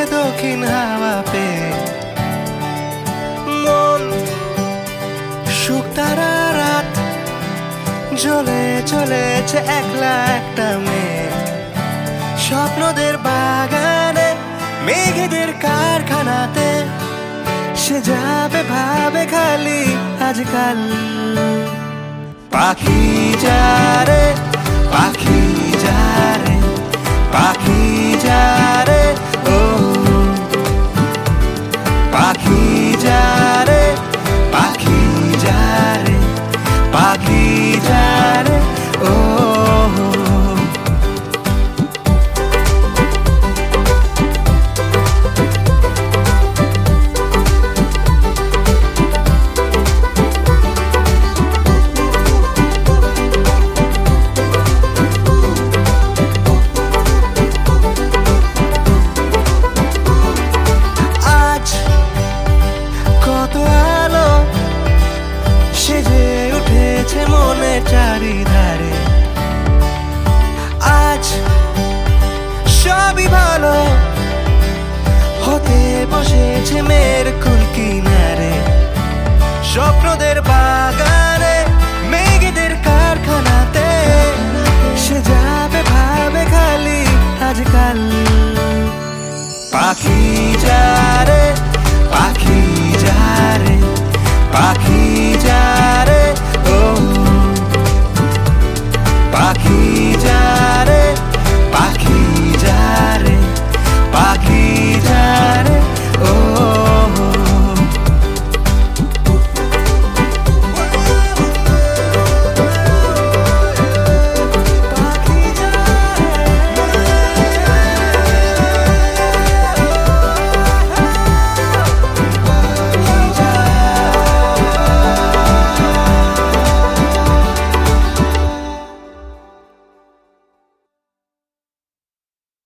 দক্ষিণ হাওয়া পেয়ে মন শুকতারা রাত জ্বলে চলেছে একলা একটা মেয়ে স্বপ্নদের বাগানে মেঘেদের কারখানাতে সে যাবে ভাবে খালি আজকাল পাখি যারে পাখি যারে পাখি যারে ও পাখি যারে পাখি যারে পাখি যারে ও মনে চারিধারে আজ সবই ভালো হতে বসেছে মেয়ের কুল কিনারে স্বপ্নদের বাগানে মেঘেদের কারখানাতে সে যাবে ভাবে খালি আজকাল পাখি